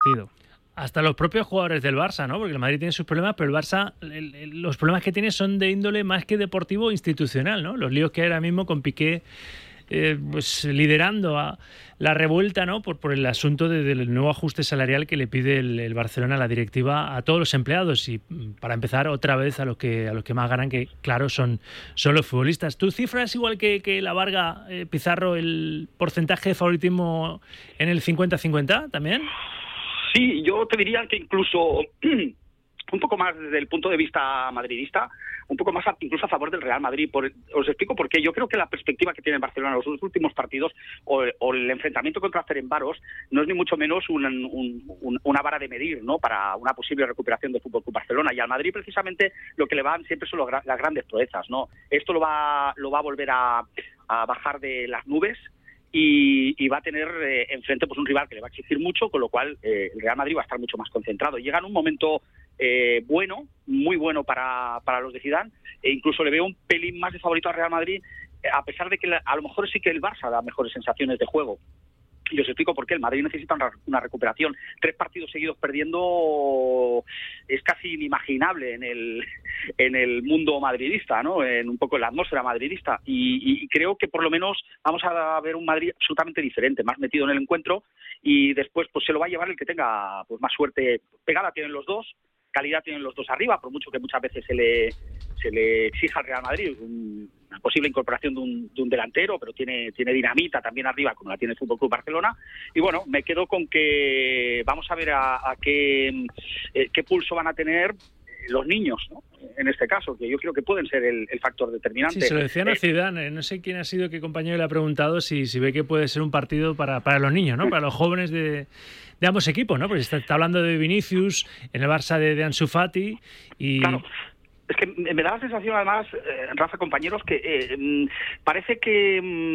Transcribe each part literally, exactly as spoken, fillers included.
partido. Hasta los propios jugadores del Barça, ¿no? Porque el Madrid tiene sus problemas, pero el Barça, el, el, los problemas que tiene son de índole más que deportivo, institucional, ¿no? Los líos que hay ahora mismo con Piqué eh, pues liderando a la revuelta, ¿no? Por, por el asunto de, del nuevo ajuste salarial que le pide el, el Barcelona a la directiva a todos los empleados y, para empezar, otra vez a los que a los que más ganan, que claro son, son los futbolistas. ¿Tu cifra es igual que, que la Varga, eh, Pizarro, el porcentaje de favoritismo en el cincuenta cincuenta también? Sí, yo te diría que incluso un poco más desde el punto de vista madridista, un poco más a, incluso a favor del Real Madrid. Por, os explico por qué. Yo creo que la perspectiva que tiene Barcelona en los últimos partidos o, o el enfrentamiento contra Ferencváros no es ni mucho menos un, un, un, una vara de medir, ¿no?, para una posible recuperación del Fútbol Club Barcelona. Y al Madrid precisamente lo que le van siempre son los, las grandes proezas, ¿no? Esto lo va, lo va a volver a, a bajar de las nubes. Y, y va a tener eh, enfrente pues un rival que le va a exigir mucho, con lo cual eh, el Real Madrid va a estar mucho más concentrado. Llega en un momento eh, bueno, muy bueno para, para los de Zidane, e incluso le veo un pelín más de favorito al Real Madrid, eh, a pesar de que la, a lo mejor sí que el Barça da mejores sensaciones de juego. Y os explico por qué. El Madrid necesita una recuperación. Tres partidos seguidos perdiendo es casi inimaginable en el en el mundo madridista, ¿no? En un poco en la atmósfera madridista. Y, y creo que por lo menos vamos a ver un Madrid absolutamente diferente, más metido en el encuentro. Y después pues se lo va a llevar el que tenga pues más suerte. Pegada tienen los dos, calidad tienen los dos arriba, por mucho que muchas veces se le se le exija al Real Madrid un, una posible incorporación de un, de un delantero, pero tiene tiene dinamita también arriba, como la tiene el Fútbol Club Barcelona. Y bueno, me quedo con que vamos a ver a, a qué, eh, qué pulso van a tener los niños, ¿no?, en este caso, que yo creo que pueden ser el, el factor determinante. Sí, se lo decían a eh, Zidane, no sé quién ha sido, qué compañero le ha preguntado si, si ve que puede ser un partido para, para los niños, ¿no?, para los jóvenes de, de ambos equipos, ¿no? Porque está, está hablando de Vinicius, en el Barça de, de Ansu Fati y... Claro. Es que me da la sensación, además, eh, Rafa, compañeros, que eh, parece que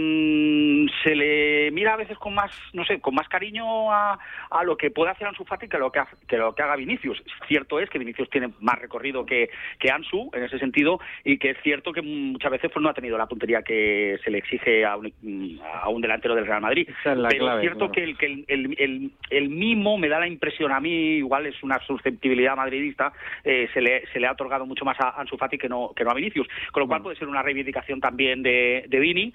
mm, se le mira a veces con más, no sé, con más cariño a, a lo que puede hacer Ansu Fati que lo que, ha, que lo que haga Vinicius. Cierto es que Vinicius tiene más recorrido que, que Ansu, en ese sentido, y que es cierto que muchas veces pues no ha tenido la puntería que se le exige a un, a un delantero del Real Madrid. Esa es la Pero clave, es cierto claro. que, el, que el, el, el, el mimo me da la impresión a mí, igual es una susceptibilidad madridista, eh, se, le, se le ha otorgado mucho más a Ansu Fati que no que no a Vinicius, con lo cual puede ser una reivindicación también de, de Vini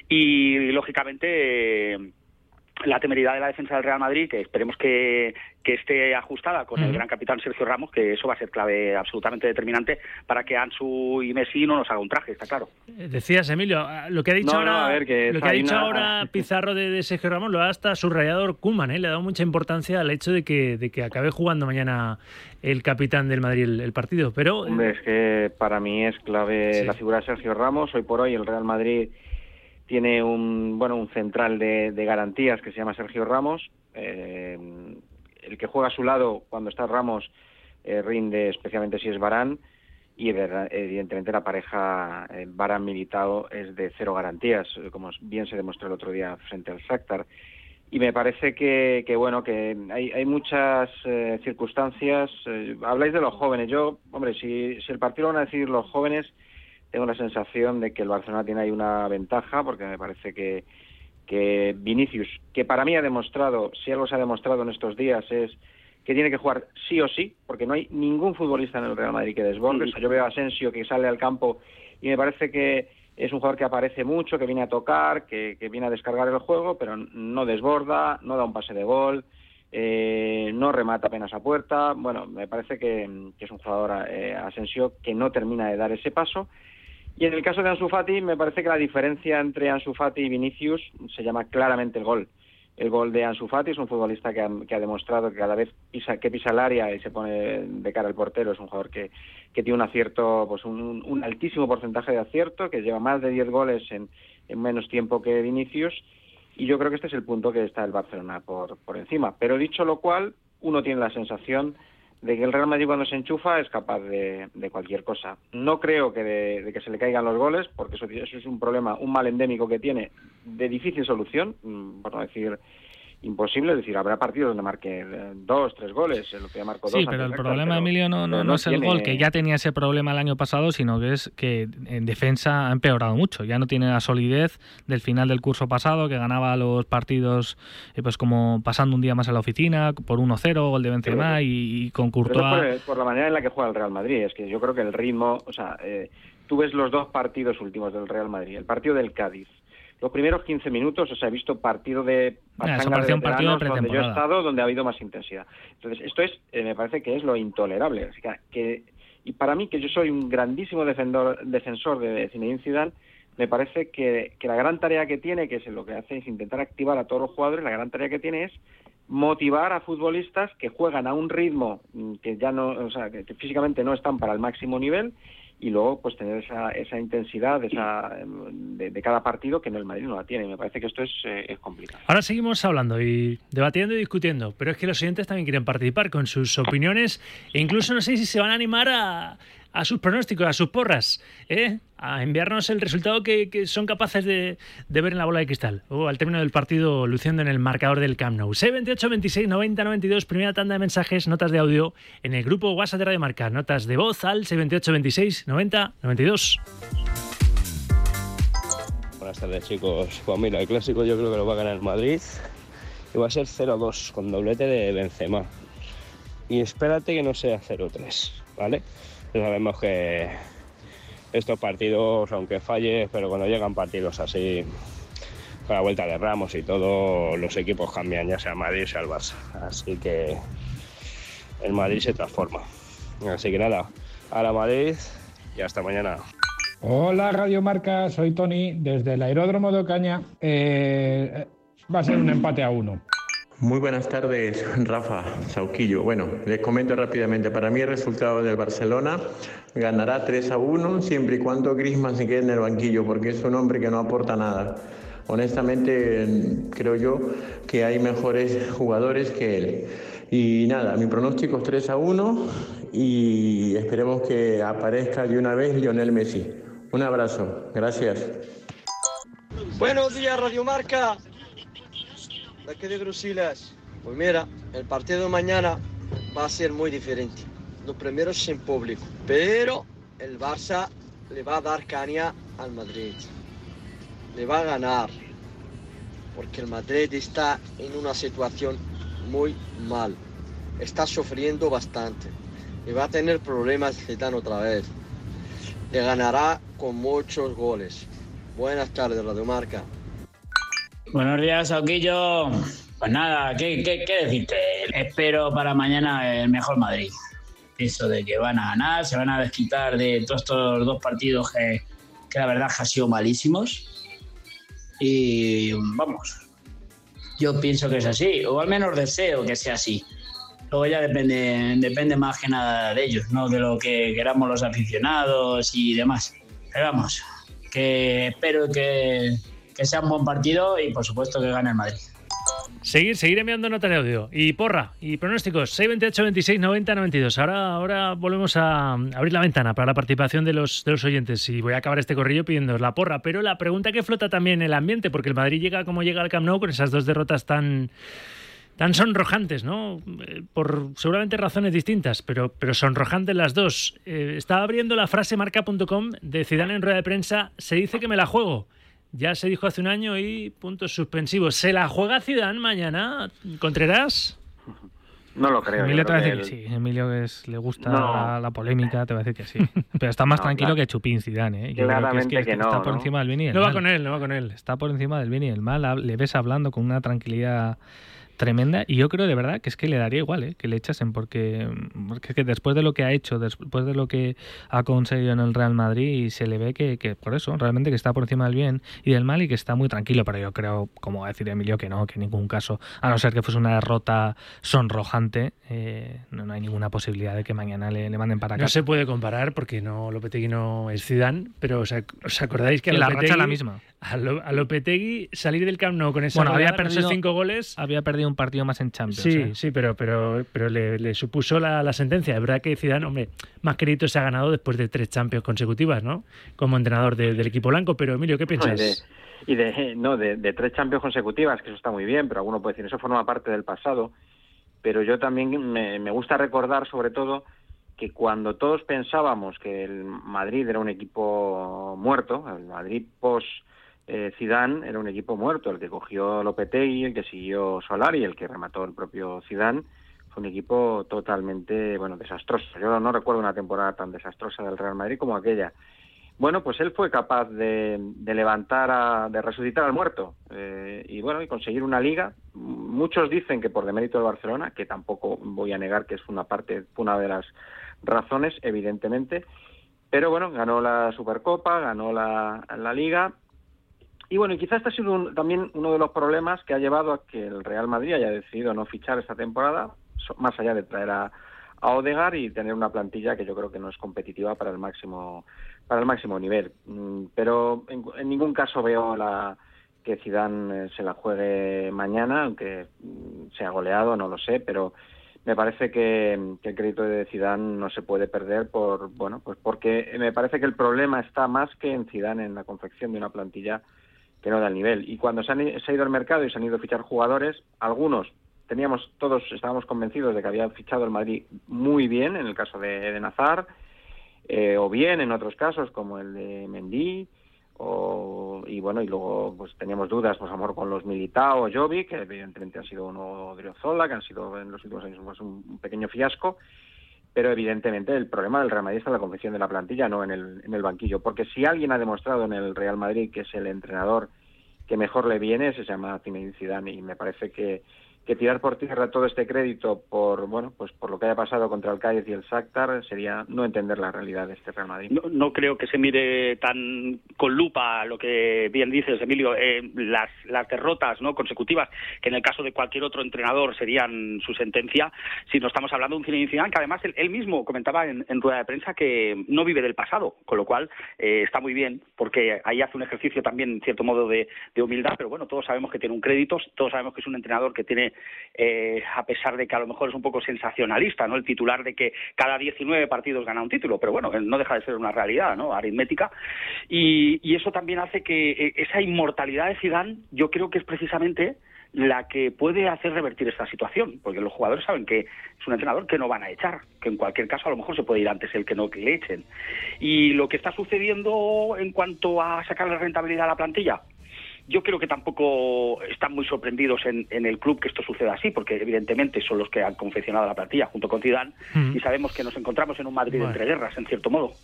y lógicamente eh, la temeridad de la defensa del Real Madrid, que esperemos que, que esté ajustada con uh-huh. el gran capitán Sergio Ramos, que eso va a ser clave absolutamente determinante para que Ansu y Messi no nos haga un traje, está claro. Decías, Emilio, lo que ha dicho no, ahora, no, a ver, que lo que ha dicho una... ahora Pizarro de, de Sergio Ramos lo ha hasta subrayado Koeman, ¿eh? Le ha dado mucha importancia al hecho de que, de que acabe jugando mañana el capitán del Madrid el, el partido, pero... Hombre, es que para mí es clave sí. la figura de Sergio Ramos. Hoy por hoy el Real Madrid tiene un bueno un central de, de garantías que se llama Sergio Ramos. Eh, el que juega a su lado cuando está Ramos eh, rinde, especialmente si es Varane, y evidentemente la pareja eh, Varane-Militao es de cero garantías, como bien se demostró el otro día frente al Shakhtar. Y me parece que, que bueno, que hay, hay muchas eh, circunstancias. Eh, habláis de los jóvenes. Yo, hombre, si, si el partido lo van a decidir los jóvenes, tengo la sensación de que el Barcelona tiene ahí una ventaja, porque me parece que, que Vinicius, que para mí ha demostrado, si algo se ha demostrado en estos días, es que tiene que jugar sí o sí, porque no hay ningún futbolista en el Real Madrid que desborde. O sea, yo veo a Asensio que sale al campo y me parece que es un jugador que aparece mucho, que viene a tocar, que, que viene a descargar el juego, pero no desborda, no da un pase de gol, eh, no remata apenas a puerta. Bueno, me parece que, que es un jugador, eh, Asensio, que no termina de dar ese paso. Y en el caso de Ansu Fati, me parece que la diferencia entre Ansu Fati y Vinicius se llama claramente el gol. El gol de Ansu Fati es un futbolista que ha, que ha demostrado que cada vez pisa, que pisa el área y se pone de cara al portero, es un jugador que, que tiene un acierto, pues un, un altísimo porcentaje de acierto, que lleva más de diez goles en, en menos tiempo que Vinicius, y yo creo que este es el punto que está el Barcelona por, por encima. Pero dicho lo cual, uno tiene la sensación de que el Real Madrid cuando se enchufa es capaz de, de cualquier cosa. No creo que de, de que se le caigan los goles, porque eso, eso es un problema, un mal endémico que tiene de difícil solución, por no decir imposible. Es decir, habrá partidos donde marque eh, dos, tres goles, el otro día marcó dos. Sí, pero el Héctor, problema, pero, Emilio, no, no, no, no es el tiene... gol, que ya tenía ese problema el año pasado, sino que es que en defensa ha empeorado mucho. Ya no tiene la solidez del final del curso pasado, que ganaba los partidos eh, pues como pasando un día más a la oficina, por uno cero, gol de Benzema, y, y con Courtois... Por, por la manera en la que juega el Real Madrid. Es que yo creo que el ritmo... O sea, eh, tú ves los dos partidos últimos del Real Madrid. El partido del Cádiz. Los primeros quince minutos, o sea, he visto partido de pachanga de veteranos donde yo he estado, donde ha habido más intensidad. Entonces, esto es, eh, me parece que es lo intolerable. Así que, que, y para mí, que yo soy un grandísimo defensor, defensor de Zinedine Zidane, me parece que, que la gran tarea que tiene, que es lo que hace es intentar activar a todos los jugadores, la gran tarea que tiene es motivar a futbolistas que juegan a un ritmo que ya no, o sea, que físicamente no están para el máximo nivel, y luego pues tener esa esa intensidad esa de, de cada partido que en el Madrid no la tiene. Me parece que esto es, eh, es complicado. Ahora seguimos hablando y debatiendo y discutiendo, pero es que los oyentes también quieren participar con sus opiniones e incluso no sé si se van a animar a, a sus pronósticos, a sus porras, ¿eh? A enviarnos el resultado que, que son capaces de, de ver en la bola de cristal o al término del partido luciendo en el marcador del Camp Nou. seis veintiocho, veintiséis, noventa, noventa y dos, primera tanda de mensajes, notas de audio en el grupo WhatsApp de Radio Marca, notas de voz al seis veintiocho, veintiséis, noventa, noventa y dos. Buenas tardes, chicos. Pues mira, el clásico yo creo que lo va a ganar el Madrid y va a ser cero dos con doblete de Benzema. Y espérate que no sea cero tres, ¿vale? Sabemos que estos partidos, aunque falle, pero cuando llegan partidos así, con la vuelta de Ramos y todo, los equipos cambian, ya sea el Madrid, sea el Barça. Así que el Madrid se transforma. Así que nada, a la Madrid y hasta mañana. Hola Radio Marca, soy Tony desde el Aeródromo de Ocaña. Eh, va a ser un empate a uno. Muy buenas tardes, Rafa, Sauquillo. Bueno, les comento rápidamente. Para mí el resultado del Barcelona ganará tres a uno siempre y cuando Griezmann se quede en el banquillo, porque es un hombre que no aporta nada. Honestamente, creo yo que hay mejores jugadores que él. Y nada, mi pronóstico es tres a uno y esperemos que aparezca de una vez Lionel Messi. Un abrazo, gracias. Buenos días, Radio Marca. De aquí de Bruselas. Pues mira, el partido de mañana va a ser muy diferente. Lo primero es sin público, pero el Barça le va a dar caña al Madrid. Le va a ganar, porque el Madrid está en una situación muy mal. Está sufriendo bastante. Y va a tener problemas Zidane otra vez. Le ganará con muchos goles. Buenas tardes, Radio Marca. Buenos días, Sauquillo. Pues nada, ¿qué, qué, qué decirte? Espero para mañana el mejor Madrid. Eso de que van a ganar, se van a desquitar de todos estos dos partidos que, que la verdad que han sido malísimos. Y vamos, yo pienso que es así, o al menos deseo que sea así. Luego ya depende, depende más que nada de ellos, no de lo que queramos los aficionados y demás. Pero vamos, que espero que... que sea un buen partido y, por supuesto, que gane el Madrid. Seguir, seguir enviando notas de audio. Y porra, y pronósticos, seis veintiocho, veintiséis, noventa, noventa y dos. Ahora, ahora volvemos a abrir la ventana para la participación de los, de los oyentes. Y voy a acabar este corrillo pidiéndoos la porra. Pero la pregunta que flota también en el ambiente, porque el Madrid llega como llega al Camp Nou con esas dos derrotas tan... tan sonrojantes, ¿no? Eh, por seguramente razones distintas, pero, pero sonrojantes las dos. Eh, estaba abriendo la frase marca punto com de Zidane en rueda de prensa. Se dice que me la juego. Ya se dijo hace un año y puntos suspensivos. ¿Se la juega Zidane mañana, Contreras? No lo creo. Emilio te va a decir el... que sí. Emilio es, le gusta no. la, la polémica, te va a decir que sí. Pero está más no, tranquilo claro. que Chupín Zidane, ¿eh? Yo Claramente creo que, es que, que no, está por ¿no? encima del bien y el no mal. va con él, no va con él. Está por encima del bien y el mal. Le ves hablando con una tranquilidad tremenda, y yo creo de verdad que es que le daría igual, ¿eh? Que le echasen, porque, porque es que después de lo que ha hecho, después de lo que ha conseguido en el Real Madrid, se le ve que, que por eso, realmente que está por encima del bien y del mal y que está muy tranquilo, pero yo creo, como va a decir Emilio, que no, que en ningún caso, a no ser que fuese una derrota sonrojante, eh, no, no hay ninguna posibilidad de que mañana le, le manden para acá. No se puede comparar porque no, Lopetegui no es Zidane, pero ¿os, os acordáis que, que a la Lopetegui, racha es la misma? a, Lo, a Lopetegui salir del Camp Nou con esa bueno, goleada, había perdido esos cinco goles. Había perdido un partido más en Champions. Sí, ¿eh? sí, pero pero pero le, le supuso la, la sentencia. Es verdad que Zidane, hombre, más crédito se ha ganado después de tres Champions consecutivas, ¿no? Como entrenador de, del equipo blanco. Pero Emilio, ¿qué piensas? Y de, y de no de, de tres Champions consecutivas, que eso está muy bien, pero alguno puede decir eso forma parte del pasado. Pero yo también me, me gusta recordar, sobre todo, que cuando todos pensábamos que el Madrid era un equipo muerto, el Madrid post eh, Zidane era un equipo muerto, el que cogió Lopetegui, el que siguió Solari, el que remató el propio Zidane, fue un equipo totalmente, bueno, desastroso. Yo no recuerdo una temporada tan desastrosa del Real Madrid como aquella. Bueno, pues él fue capaz de, de levantar, a, de resucitar al muerto eh, y bueno, y conseguir una liga. Muchos dicen que por demérito del Barcelona, que tampoco voy a negar que es una parte, una de las razones, evidentemente, pero bueno, ganó la Supercopa, ganó la, la Liga, y bueno, y quizás este ha sido un, también uno de los problemas que ha llevado a que el Real Madrid haya decidido no fichar esta temporada, más allá de traer a, a Odegaard y tener una plantilla que yo creo que no es competitiva para el máximo para el máximo nivel, pero en, en ningún caso veo la que Zidane se la juegue mañana, aunque sea goleado, no lo sé, pero me parece que, que el crédito de Zidane no se puede perder por bueno, pues porque me parece que el problema está más que en Zidane, en la confección de una plantilla que no da el nivel. Y cuando se, han, se ha ido al mercado y se han ido a fichar jugadores, algunos teníamos, todos estábamos convencidos de que había fichado el Madrid muy bien, en el caso de Eden Hazard, eh, o bien en otros casos como el de Mendy, o, y bueno, y luego pues teníamos dudas, pues a lo mejor con los Militao o Jovic, que evidentemente han sido uno Odriozola, que han sido en los últimos años pues, un, un pequeño fiasco, pero evidentemente el problema del Real Madrid está en la confección de la plantilla, no en el, en el banquillo, porque si alguien ha demostrado en el Real Madrid que es el entrenador que mejor le viene, se llama Zinedine Zidane, y me parece que que tirar por tierra todo este crédito por bueno pues por lo que haya pasado contra el Cádiz y el Shakhtar sería no entender la realidad de este Real Madrid. No, no creo que se mire tan con lupa lo que bien dices, Emilio, eh, las las derrotas no consecutivas, que en el caso de cualquier otro entrenador serían su sentencia, si no estamos hablando de un Zinedine Zidane que además él, él mismo comentaba en, en rueda de prensa que no vive del pasado, con lo cual eh, está muy bien, porque ahí hace un ejercicio también en cierto modo de, de humildad, pero bueno, todos sabemos que tiene un crédito, todos sabemos que es un entrenador que tiene Eh, a pesar de que a lo mejor es un poco sensacionalista, ¿no? El titular de que cada diecinueve partidos gana un título, pero bueno, no deja de ser una realidad, ¿no? Aritmética, y, y eso también hace que esa inmortalidad de Zidane, yo creo que es precisamente la que puede hacer revertir esta situación, porque los jugadores saben que es un entrenador que no van a echar, que en cualquier caso a lo mejor se puede ir antes el que no que le echen. Y lo que está sucediendo en cuanto a sacarle rentabilidad a la plantilla, yo creo que tampoco están muy sorprendidos en, en el club que esto suceda así, porque evidentemente son los que han confeccionado la plantilla junto con Zidane, mm. y sabemos que nos encontramos en un Madrid bueno. entre guerras, en cierto modo.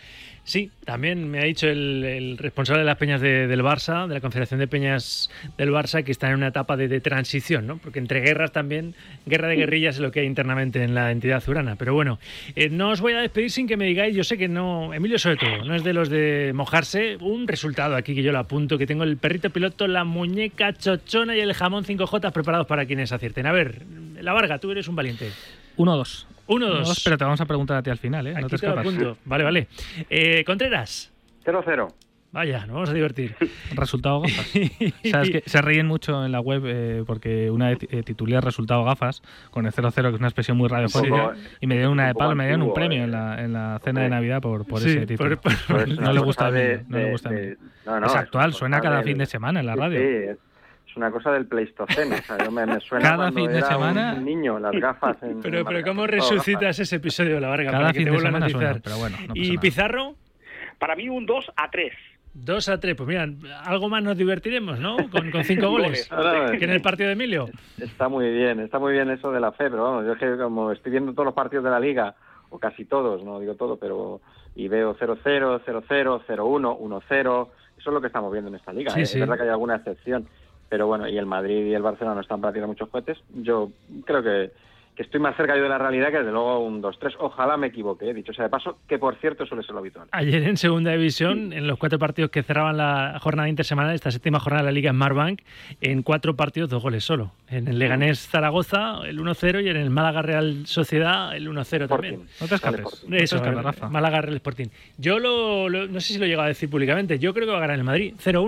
Sí, también me ha dicho el, el responsable de las peñas de, del Barça, de la Confederación de Peñas del Barça, que están en una etapa de, de transición, ¿no? Porque entre guerras también, guerra de guerrillas es lo que hay internamente en la entidad azulgrana. Pero bueno, eh, no os voy a despedir sin que me digáis, yo sé que no, Emilio sobre todo, no es de los de mojarse, un resultado aquí que yo lo apunto, que tengo el perrito piloto, la muñeca chochona y el jamón cinco J preparados para quienes acierten. A ver, La Varga, tú eres un valiente. uno dos. uno dos. Pero te vamos a preguntar a ti al final, ¿eh? Aquí no te escapas. Te lo vale, vale. Eh, Contreras. cero cero. Vaya, nos vamos a divertir. Resultado gafas. O sea, es que se ríen mucho en la web eh, porque una vez eh, titulé resultado gafas con el cero cero, que es una expresión muy radiofónica, y me dieron una de palo, me dieron un premio eh. en, la, en la cena de Navidad por, por sí, ese título. Por, por, por, no le gusta a mí. No le gusta a mí. No, no, es actual, suena cada del, fin de semana en la radio. Sí, es, es una cosa del Pleistoceno. O sea, yo me, me suena cada fin de era semana. Un niño, las gafas. En, pero, en pero ¿cómo resucitas gafas? Ese episodio de La Varga? Cada para fin que te de semana a suena, pero bueno. No ¿Y nada. Pizarro? Para mí un dos a tres. dos a tres, pues mira, algo más nos divertiremos, ¿no? Con, con cinco goles. No, que en el partido de Emilio. Está muy bien, está muy bien eso de la fe, pero vamos, yo es que como estoy viendo todos los partidos de la Liga, o casi todos, no digo todo, pero y veo cero cero, cero cero, cero uno, uno cero, eso es lo que estamos viendo en esta Liga, sí, ¿eh? Sí. Es verdad que hay alguna excepción, pero bueno, y el Madrid y el Barcelona no están para tirar muchos cohetes. Yo creo que, que estoy más cerca yo de la realidad que desde luego un dos tres. Ojalá me equivoque, he dicho sea de paso, que por cierto suele ser lo habitual. Ayer en segunda división, en los cuatro partidos que cerraban la jornada intersemanal, esta séptima jornada de la Liga en Marbank, en cuatro partidos dos goles solo. En el Leganés Zaragoza el uno cero y en el Málaga Real Sociedad el uno cero también. No te escapes. No Eso, te escapes, Málaga Real Sporting. Yo lo, lo, no sé si lo he llegado a decir públicamente, yo creo que va a ganar el Madrid cero uno.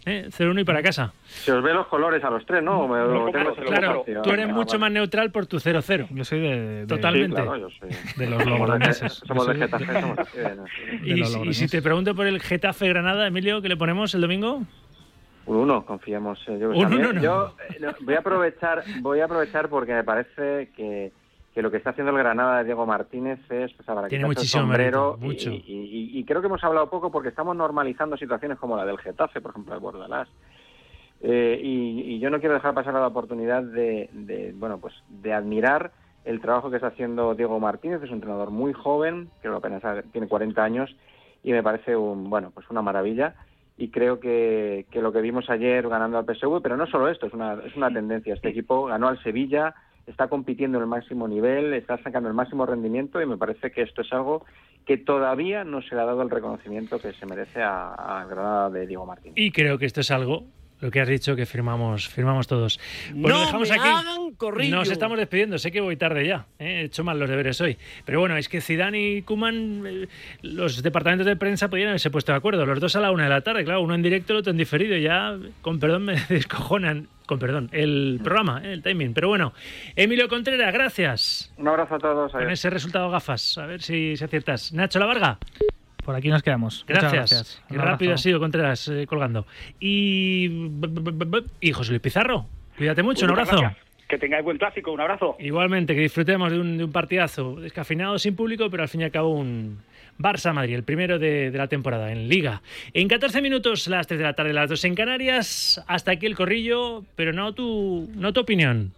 ¿eh? cero uno y para casa. Se os ve los colores a los tres, ¿no? Me, no lo claro, tengo claro tú eres ah, mucho vale. más neutral por tu cero cero. Yo soy de... de Totalmente. Sí, claro, yo soy. De los logroñeses. Somos de Getafe. Somos así de, y, y si te pregunto por el Getafe Granada, Emilio, ¿qué le ponemos el domingo? Un uno, confiemos. Yo, un uno, no. yo eh, voy a aprovechar, voy a aprovechar porque me parece que, que lo que está haciendo el Granada de Diego Martínez es, o sea, para tiene quitarse muchísimo el sombrero mérito, mucho. Y, y, y, y creo que hemos hablado poco porque estamos normalizando situaciones como la del Getafe, por ejemplo, el Bordalás. Eh, y, y yo no quiero dejar pasar la oportunidad de, de, bueno, pues de admirar el trabajo que está haciendo Diego Martínez. Es un entrenador muy joven, creo que apenas tiene cuarenta años y me parece un, bueno, pues una maravilla. Y creo que, que lo que vimos ayer ganando al P S V, pero no solo esto, es una, es una tendencia. Este equipo ganó al Sevilla, está compitiendo en el máximo nivel, está sacando el máximo rendimiento y me parece que esto es algo que todavía no se le ha dado el reconocimiento que se merece a, a Granada de Diego Martínez. Y creo que esto es algo, lo que has dicho, que firmamos firmamos todos. Pues no lo dejamos me aquí. hagan corrillo. Nos estamos despidiendo, sé que voy tarde ya, ¿eh? he hecho mal los deberes hoy. Pero bueno, es que Zidane y Koeman, eh, los departamentos de prensa podían haberse puesto de acuerdo, los dos a la una de la tarde, claro, uno en directo, el otro en diferido, ya, con perdón, me descojonan, con perdón, el programa, ¿eh? el timing. Pero bueno, Emilio Contreras, gracias. Un abrazo a todos. Con ese resultado gafas, a ver si, si aciertas. Nacho La Varga. Por aquí nos quedamos. Gracias. gracias. Qué rápido ha sido Contreras eh, colgando. Y, y José Luis Pizarro, cuídate mucho, un abrazo. Gracias. Que tengáis buen clásico, un abrazo. Igualmente, que disfrutemos de un, de un partidazo descafeinado, sin público, pero al fin y al cabo un Barça-Madrid, el primero de, de la temporada en Liga. En catorce minutos, las tres de la tarde, las dos en Canarias. Hasta aquí el corrillo, pero no tu, no tu opinión.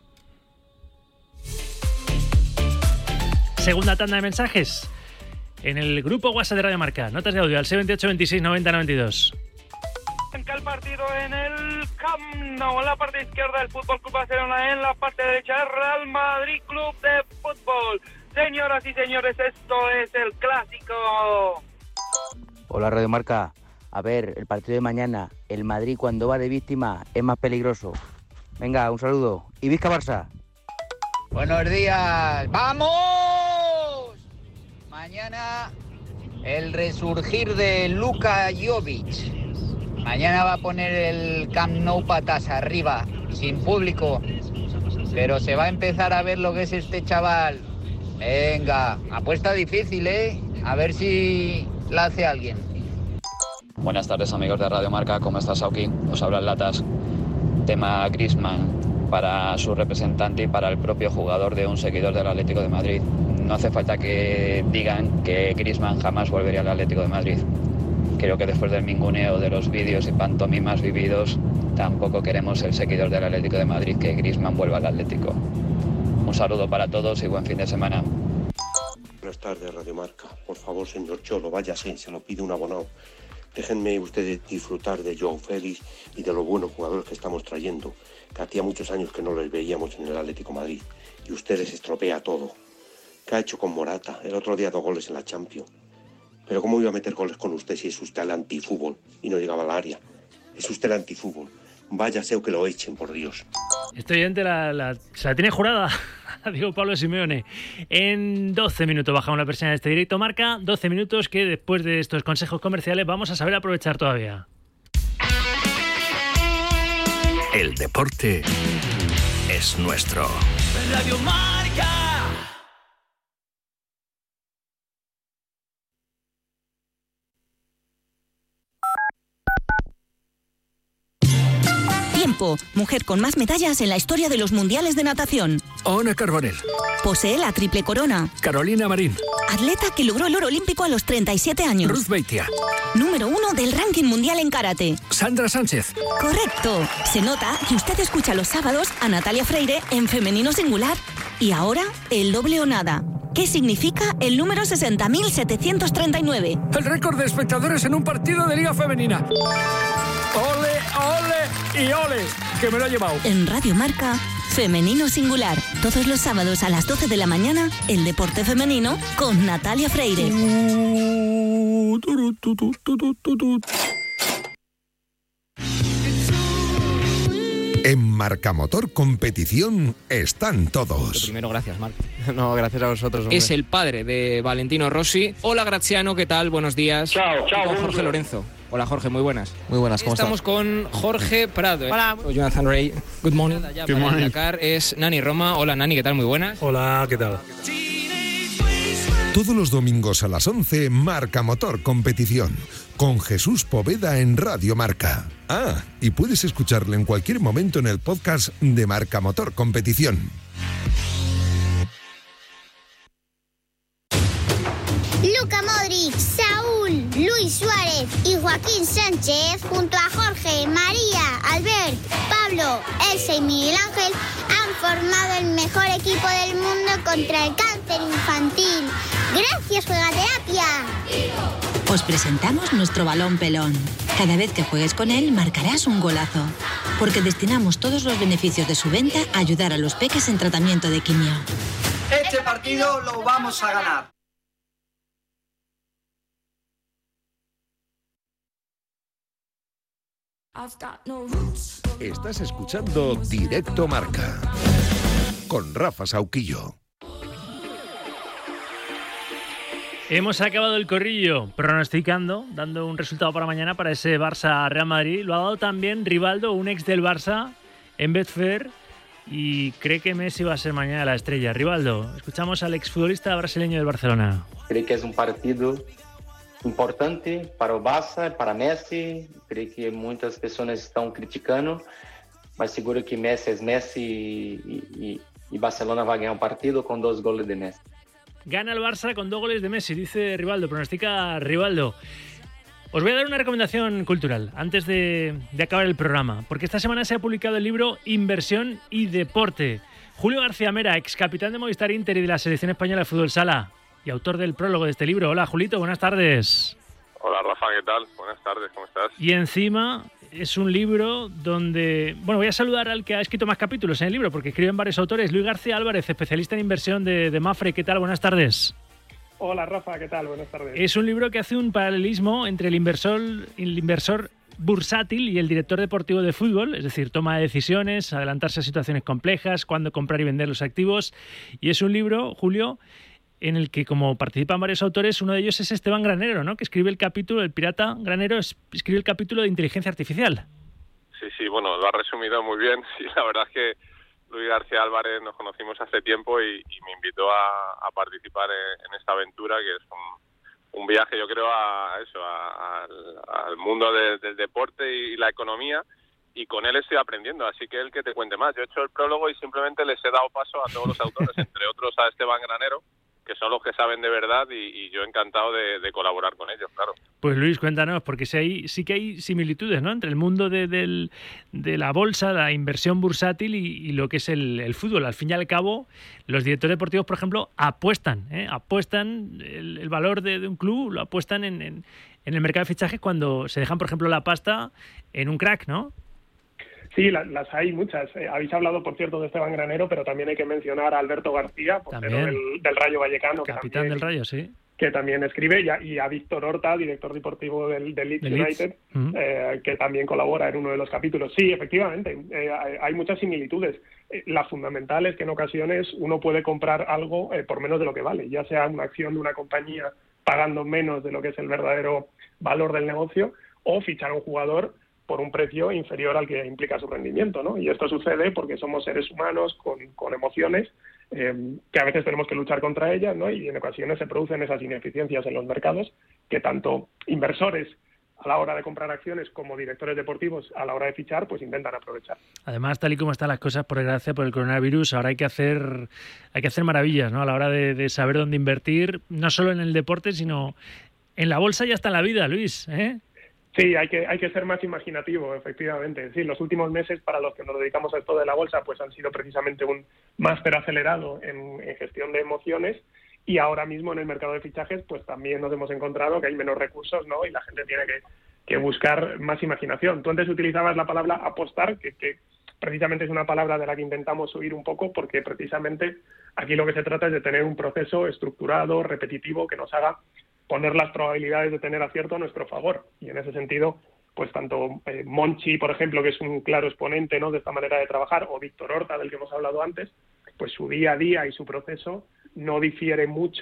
Segunda tanda de mensajes en el grupo WhatsApp de Radio Marca. Notas de audio al seis ocho veintiséis noventa noventa y dos. Arranca el partido en el Camp Nou, en la parte izquierda del Fútbol Club Barcelona, en la parte derecha el Real Madrid Club de Fútbol. Señoras y señores, esto es el clásico. Hola Radio Marca. A ver, el partido de mañana, el Madrid cuando va de víctima es más peligroso. Venga, un saludo. Y Vizca Barça. Buenos días. ¡Vamos! Mañana el resurgir de Luka Jovic. Mañana va a poner el Camp Nou patas arriba, sin público. Pero se va a empezar a ver lo que es este chaval. Venga, apuesta difícil, ¿eh? A ver si la hace alguien. Buenas tardes, amigos de Radio Marca. ¿Cómo estás, Sauki? Os habla el Latas. Tema Griezmann para su representante y para el propio jugador de un seguidor del Atlético de Madrid. No hace falta que digan que Griezmann jamás volvería al Atlético de Madrid. Creo que después del minguneo de los vídeos y pantomimas vividos, tampoco queremos el seguidor del Atlético de Madrid que Griezmann vuelva al Atlético. Un saludo para todos y buen fin de semana. Buenas tardes, Radio Marca. Por favor, señor Cholo, váyase, se lo pide un abonado. Déjenme ustedes disfrutar de Joao Félix y de los buenos jugadores que estamos trayendo, que hacía muchos años que no les veíamos en el Atlético de Madrid. Y ustedes estropea todo. ¿Qué ha hecho con Morata? El otro día dos goles en la Champions. Pero ¿cómo iba a meter goles con usted si es usted el antifútbol y no llegaba al área? Es usted el antifútbol. Váyase o que lo echen, por Dios. Este oyente la, la, se la tiene jurada, digo Pablo Simeone. En doce minutos bajamos la persiana de este directo Marca. doce minutos que después de estos consejos comerciales vamos a saber aprovechar todavía. El deporte es nuestro. Radio Marca. Tiempo, mujer con más medallas en la historia de los mundiales de natación. Ona Carbonell. Posee la triple corona. Carolina Marín. Atleta que logró el oro olímpico a los treinta y siete años. Ruth Beitia. Número uno del ranking mundial en karate. Sandra Sánchez. Correcto. Se nota que usted escucha los sábados a Natalia Freire en femenino singular. Y ahora, el doble o nada. ¿Qué significa el número sesenta mil setecientos treinta y nueve? El récord de espectadores en un partido de Liga Femenina. ¡Ole, ole y ole! Que me lo ha llevado. En Radio Marca, femenino singular. Todos los sábados a las doce de la mañana, el deporte femenino con Natalia Freire. Uh, tu, tu, tu, tu, tu, tu, tu. En Marcamotor Competición están todos. Primero, gracias, Marc. No, gracias a vosotros. Hombre. Es el padre de Valentino Rossi. Hola, Graziano, ¿qué tal? Buenos días. Chao, chao. Con Jorge Lorenzo. Hola Jorge, muy buenas. Muy buenas, ¿cómo Estamos estás? con Jorge Prado. Hola. Jonathan Ray, good morning. Ya Good para morning. el Dakar es Nani Roma. Hola Nani, ¿qué tal? Muy buenas. Hola, ¿qué tal? Todos los domingos a las once, Marca Motor Competición, con Jesús Poveda en Radio Marca. Ah, y puedes escucharle en cualquier momento en el podcast de Marca Motor Competición. Luka Modric, Saúl, Luis Suárez y Joaquín Sánchez, junto a Jorge, María, Albert, Pablo, Elsa y Miguel Ángel, han formado el mejor equipo del mundo contra el cáncer infantil. ¡Gracias, Juegaterapia! Os presentamos nuestro balón pelón. Cada vez que juegues con él, marcarás un golazo. Porque destinamos todos los beneficios de su venta a ayudar a los peques en tratamiento de quimio. Este partido lo vamos a ganar. Estás escuchando Directo Marca con Rafa Sauquillo. Hemos acabado el corrillo pronosticando, dando un resultado para mañana para ese Barça-Real Madrid. Lo ha dado también Rivaldo, un ex del Barça, en Betfair, y cree que Messi va a ser mañana la estrella. Rivaldo, escuchamos al exfutbolista brasileño del Barcelona. Creo que es un partido importante para o Barça, para Messi. Creio que muitas pessoas estão criticando, mas seguro que Messi é Messi e, e, e Barcelona vai ganhar um partido com dois goles de Messi. Gana el Barça con dos goles de Messi, dice Rivaldo, pronostica Rivaldo. Os voy a dar una recomendación cultural antes de, de acabar el programa, porque esta semana se ha publicado el libro Inversión y Deporte. Julio García Mera, ex capitán de Movistar Inter y de la selección española de fútbol sala, y autor del prólogo de este libro. Hola, Julito, buenas tardes. Hola, Rafa, ¿qué tal? Buenas tardes, ¿cómo estás? Y encima es un libro donde... Bueno, voy a saludar al que ha escrito más capítulos en el libro, porque escriben varios autores. Luis García Álvarez, especialista en inversión de, de Mafre. ¿Qué tal? Buenas tardes. Hola, Rafa, ¿qué tal? Buenas tardes. Es un libro que hace un paralelismo entre el inversor, el inversor bursátil y el director deportivo de fútbol, es decir, toma de decisiones, adelantarse a situaciones complejas, cuándo comprar y vender los activos. Y es un libro, Julio, en el que, como participan varios autores, uno de ellos es Esteban Granero, ¿no? Que escribe el capítulo, el pirata Granero escribe el capítulo de inteligencia artificial. Sí, sí, bueno, lo ha resumido muy bien. Sí, la verdad es que Luis García Álvarez nos conocimos hace tiempo y, y me invitó a, a participar en, en esta aventura, que es un, un viaje, yo creo, a eso, a, al, al mundo de, del deporte y la economía. Y con él estoy aprendiendo, así que él que te cuente más. Yo he hecho el prólogo y simplemente les he dado paso a todos los autores, entre otros a Esteban Granero, que son los que saben de verdad, y, y yo encantado de, de colaborar con ellos, claro. Pues Luis, cuéntanos, porque sí, hay, sí que hay similitudes, ¿no?, entre el mundo de, del, de la bolsa, la inversión bursátil y, y lo que es el, el fútbol. Al fin y al cabo, los directores deportivos, por ejemplo, apuestan, ¿eh? apuestan el, el valor de, de un club, lo apuestan en, en, en el mercado de fichajes cuando se dejan, por ejemplo, la pasta en un crack, ¿no? Sí, las, las hay muchas. Eh, habéis hablado, por cierto, de Esteban Granero, pero también hay que mencionar a Alberto García, portero del, del Rayo Vallecano. Capitán que también, del Rayo, sí. Que también escribe, y a, y a Víctor Horta, director deportivo del, del Leeds United, uh-huh. eh, que también colabora en uno de los capítulos. Sí, efectivamente, eh, hay, hay muchas similitudes. Eh, la fundamental es que en ocasiones uno puede comprar algo eh, por menos de lo que vale, ya sea una acción de una compañía pagando menos de lo que es el verdadero valor del negocio, o fichar a un jugador por un precio inferior al que implica su rendimiento, ¿no? Y esto sucede porque somos seres humanos con, con emociones eh, que a veces tenemos que luchar contra ellas, ¿no? Y en ocasiones se producen esas ineficiencias en los mercados que tanto inversores a la hora de comprar acciones como directores deportivos a la hora de fichar, pues intentan aprovechar. Además, tal y como están las cosas, por desgracia, por el coronavirus, ahora hay que hacer hay que hacer maravillas, ¿no? A la hora de, de saber dónde invertir, no solo en el deporte, sino en la bolsa y hasta en la vida, Luis, ¿eh? Sí, hay que hay que ser más imaginativo, efectivamente. Sí, los últimos meses para los que nos dedicamos a esto de la bolsa pues han sido precisamente un máster acelerado en, en gestión de emociones, y ahora mismo en el mercado de fichajes pues también nos hemos encontrado que hay menos recursos, ¿no? Y la gente tiene que, que buscar más imaginación. Tú antes utilizabas la palabra apostar, que, que precisamente es una palabra de la que intentamos huir un poco, porque precisamente aquí lo que se trata es de tener un proceso estructurado, repetitivo, que nos haga poner las probabilidades de tener acierto a nuestro favor. Y en ese sentido, pues tanto eh, Monchi, por ejemplo, que es un claro exponente, ¿no?, de esta manera de trabajar, o Víctor Horta, del que hemos hablado antes, pues su día a día y su proceso no difiere mucho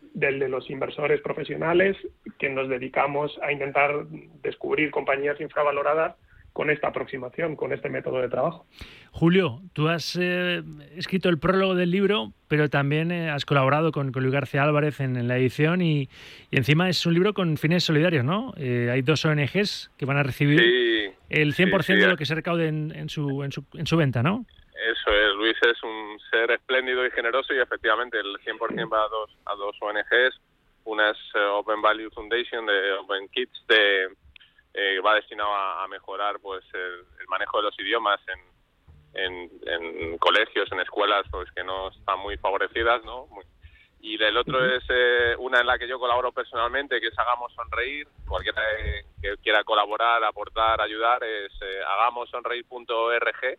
del de los inversores profesionales que nos dedicamos a intentar descubrir compañías infravaloradas con esta aproximación, con este método de trabajo. Julio, tú has eh, escrito el prólogo del libro, pero también eh, has colaborado con, con Luis García Álvarez en, en la edición y, y encima es un libro con fines solidarios, ¿no? Eh, hay dos O N Ges que van a recibir sí, el cien por ciento sí, sí. de lo que se recaude en, en, su, en, su, en su venta, ¿no? Eso es, Luis es un ser espléndido y generoso y efectivamente el cien por ciento va a dos, a dos O N Ges. Una es uh, Open Value Foundation de Open Kids, de, eh, va destinado a, a mejorar pues el, el manejo de los idiomas en, en, en colegios, en escuelas pues que no están muy favorecidas, ¿no? Muy, y el otro es eh, una en la que yo colaboro personalmente, que es Hagamos Sonreír. Cualquiera eh, que quiera colaborar, aportar, ayudar, es eh, hagamos sonreír punto org.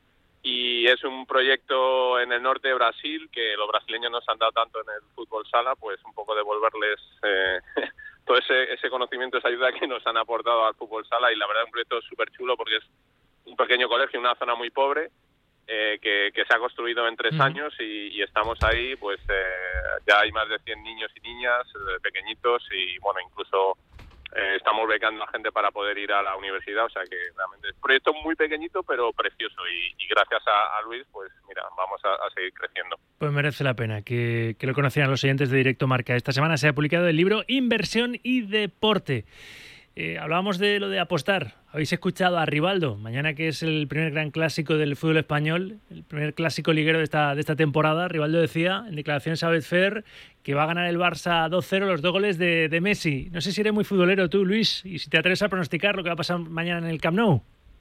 Y es un proyecto en el norte de Brasil que los brasileños nos han dado tanto en el fútbol sala, pues un poco devolverles eh, todo ese, ese conocimiento, esa ayuda que nos han aportado al fútbol sala. Y la verdad es un proyecto súper chulo porque es un pequeño colegio, una zona muy pobre, eh, que, que se ha construido en tres uh-huh. años y, y estamos ahí, pues eh, ya hay más de cien niños y niñas eh, pequeñitos y bueno, incluso eh, estamos becando a gente para poder ir a la universidad, o sea que realmente es un proyecto muy pequeñito pero precioso y, y gracias a, a Luis, pues mira, vamos a, a seguir creciendo. Pues merece la pena que, que lo conocieran los oyentes de Directo Marca. Esta semana se ha publicado el libro Inversión y Deporte. Eh, hablábamos de lo de apostar. Habéis escuchado a Rivaldo, mañana que es el primer gran clásico del fútbol español, el primer clásico liguero de esta, de esta temporada. Rivaldo decía en declaraciones a Betfair que va a ganar el Barça dos cero, los dos goles de, de Messi. No sé si eres muy futbolero tú, Luis, y si te atreves a pronosticar lo que va a pasar mañana en el Camp Nou.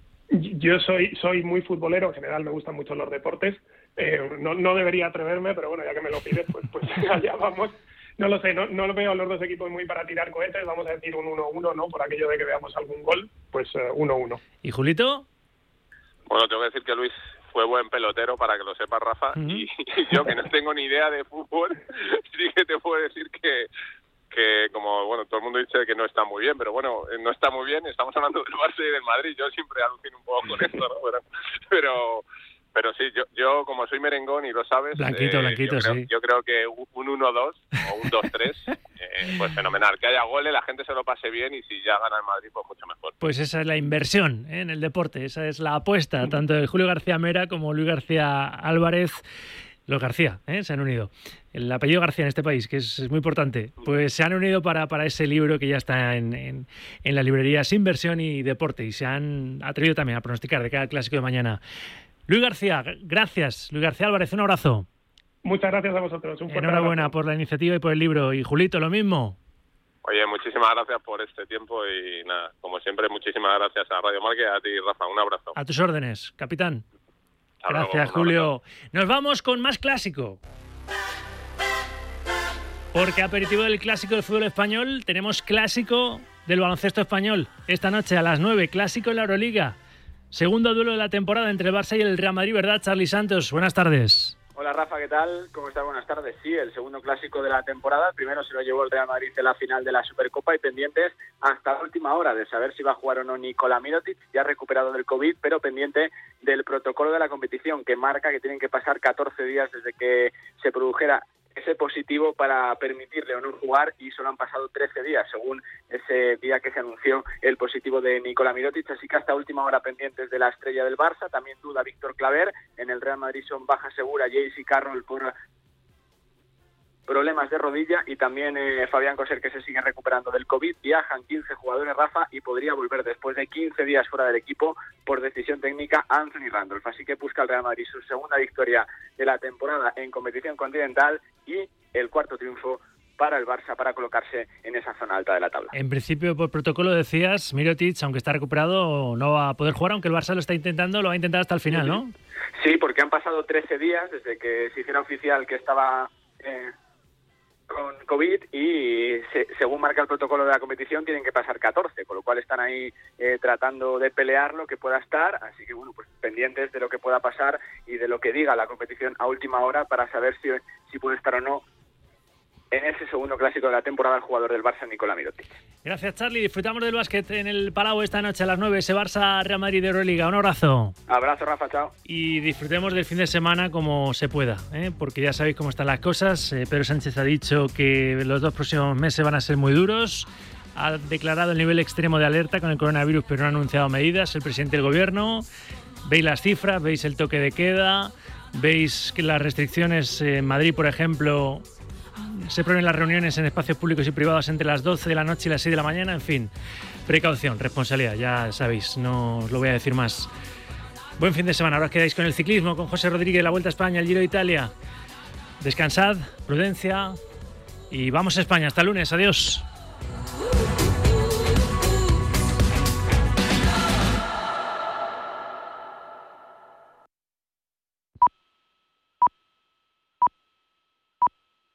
Yo soy soy muy futbolero, en general me gustan mucho los deportes. Eh, no, no debería atreverme, pero bueno, ya que me lo pides, pues, pues allá vamos. No lo sé, no, no lo veo a los dos equipos muy para tirar cohetes, vamos a decir un uno uno, ¿no? Por aquello de que veamos algún gol, pues uno uno. ¿Y Julito? Bueno, tengo que decir que Luis fue buen pelotero, para que lo sepas, Rafa, uh-huh. y, y yo que no tengo ni idea de fútbol, sí que te puedo decir que, que como, bueno, todo el mundo dice que no está muy bien, pero bueno, no está muy bien, estamos hablando del Barça y del Madrid, yo siempre alucino un poco con esto, ¿no? Pero... pero Pero sí, yo, yo como soy merengón y lo sabes, blanquito, eh, blanquito, yo, creo, sí. yo creo que un uno dos o un dos tres, eh, pues fenomenal. Que haya goles, la gente se lo pase bien y si ya gana el Madrid, pues mucho mejor. Pues esa es la inversión, ¿eh? En el deporte, esa es la apuesta, tanto de Julio García Mera como Luis García Álvarez. Los García, ¿eh? Se han unido. El apellido García en este país, que es, es muy importante, pues se han unido para, para ese libro que ya está en, en, en las librerías Inversión y Deporte y se han atrevido también a pronosticar de cada clásico de mañana. Luis García, gracias. Luis García Álvarez, un abrazo. Muchas gracias a vosotros. Un fuerte Enhorabuena abrazo. por la iniciativa y por el libro. Y Julito, lo mismo. Oye, muchísimas gracias por este tiempo y nada, como siempre, muchísimas gracias a Radio Marca y a ti, Rafa. Un abrazo. A tus órdenes, capitán. Hasta Gracias, luego, Julio. Nos vamos con más clásico. Porque aperitivo del clásico del fútbol español, tenemos clásico del baloncesto español. Esta noche a las nueve, clásico en la Euroliga. Segundo duelo de la temporada entre el Barça y el Real Madrid, ¿verdad, Charly Santos? Buenas tardes. Hola Rafa, ¿qué tal? ¿Cómo estás? Buenas tardes. Sí, el segundo clásico de la temporada. El primero se lo llevó el Real Madrid en la final de la Supercopa y pendientes hasta la última hora de saber si va a jugar o no Nikola Mirotic, ya recuperado del COVID, pero pendiente del protocolo de la competición que marca que tienen que pasar catorce días desde que se produjera ese positivo para permitirle o no jugar y solo han pasado trece días según ese día que se anunció el positivo de Nikola Mirotic, así que hasta última hora pendientes de la estrella del Barça. También duda Víctor Claver. En el Real Madrid son baja segura J C Carroll por problemas de rodilla y también eh, Fabián Coser, que se sigue recuperando del COVID. Viajan quince jugadores, Rafa, y podría volver después de quince días fuera del equipo por decisión técnica Anthony Randolph. Así que busca el Real Madrid su segunda victoria de la temporada en competición continental y el cuarto triunfo para el Barça para colocarse en esa zona alta de la tabla. En principio, por protocolo decías, Mirotic, aunque está recuperado, no va a poder jugar, aunque el Barça lo está intentando, lo va a intentar hasta el final, ¿no? Sí, porque han pasado trece días desde que se hiciera oficial que estaba eh, con COVID y se, según marca el protocolo de la competición tienen que pasar catorce, con lo cual están ahí eh, tratando de pelear lo que pueda estar, así que bueno, pues pendientes de lo que pueda pasar y de lo que diga la competición a última hora para saber si, si puede estar o no en ese segundo clásico de la temporada al jugador del Barça, Nikola Mirotic. Gracias, Charlie. Disfrutamos del básquet en el Palau esta noche a las nueve, ese Barça Real Madrid de Euroliga. Un abrazo. Abrazo, Rafa, chao. Y disfrutemos del fin de semana como se pueda, ¿eh? Porque ya sabéis cómo están las cosas. Eh, Pedro Sánchez ha dicho que los dos próximos meses van a ser muy duros. Ha declarado el nivel extremo de alerta con el coronavirus, pero no ha anunciado medidas. El presidente del gobierno, veis las cifras, veis el toque de queda, veis que las restricciones en Madrid, por ejemplo, se prohíben las reuniones en espacios públicos y privados entre las doce de la noche y las seis de la mañana. En fin, precaución, responsabilidad, ya sabéis, no os lo voy a decir más. Buen fin de semana. Ahora os quedáis con el ciclismo, con José Rodríguez, la Vuelta a España, el Giro de Italia. Descansad, prudencia y vamos a España. Hasta el lunes, adiós.